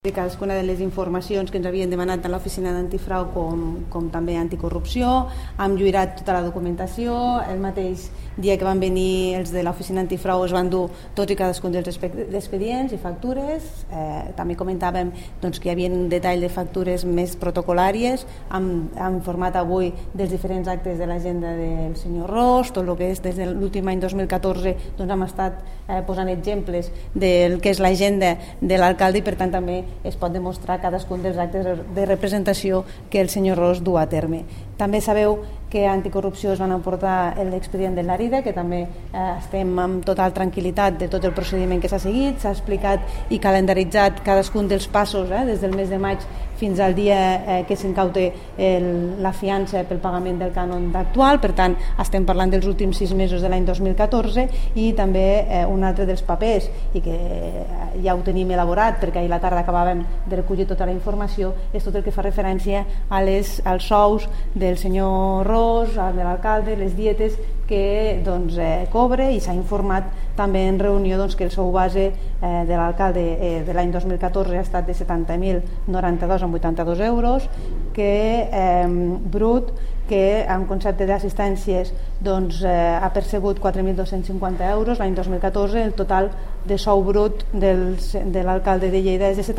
de cadascuna de les informacions que ens havien demanat tant l'oficina d'antifrau com també anticorrupció. Hem lliurat tota la documentació. El mateix dia que van venir els de l'oficina antifrau es van dur tots i cadascun dels expedients i factures. També comentàvem que hi havia un detall de factures més protocolàries. Hem informat avui dels diferents actes de l'agenda del senyor Ros, tot el que és des de l'últim any 2014 hem estat posant exemples del que és l'agenda de l'alcalde i per tant també es pot demostrar cadascun dels actes de representació que el senyor Ros du a terme. També sabeu que a Anticorrupció es van emportar l'expedient de l'Àrida, que també estem amb total tranquil·litat de tot el procediment que s'ha seguit. S'ha explicat i calendaritzat cadascun dels passos des del mes de maig fins al dia que s'incauta la fiança pel pagament del cànon actual. Per tant, estem parlant dels últims 6 mesos de l'any 2014 i també un altre dels papers i que ja ho tenim elaborat perquè ahir a la tarda acabàvem de recollir tota la informació, és tot el que fa referència als sous del senyor Ros, de l'alcalde, les dietes que cobre, i s'ha informat també en reunió que el sou base de l'alcalde de l'any 2014 ha estat de 70.092,82 euros, que brut, que en concepte d'assistències ha percebut 4.250 euros l'any 2014. El total de sou brut de l'alcalde de Lleida és de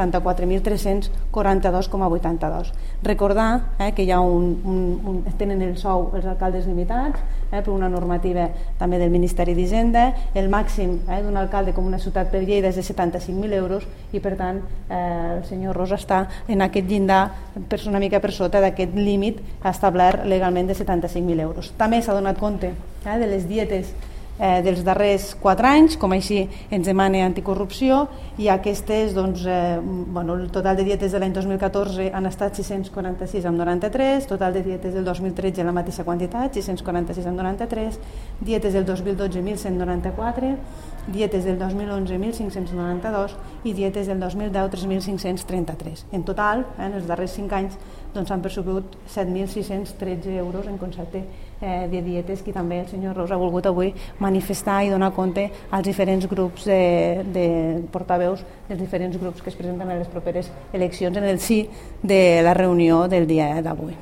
74.342,82. Recordar que hi ha tenen el sou els alcaldes limitats per una normativa també del Ministeri d'Hisenda. El màxim d'un alcalde com una ciutat per Lleida és de 75.000 euros i per tant el senyor Ros està en aquest llindar una mica per sota d'aquest límit establert legalment de 75.000 euros. També s'ha donat compte de les dietes dels darrers 4 anys, com així ens demana Anticorrupció, i aquestes, el total de dietes de l'any 2014 han estat 646,93, total de dietes del 2013 la mateixa quantitat, 646,93, dietes del 2012 1.194, dietes del 2011 1.592 i dietes del 2010 3.533. En total, en els darrers 5 anys s'han percebut 7.613 euros en concepte de dietes, que també el senyor Ros ha volgut avui manifestar i donar compte als diferents grups de portaveus dels diferents grups que es presenten a les properes eleccions en el si de la reunió del dia d'avui.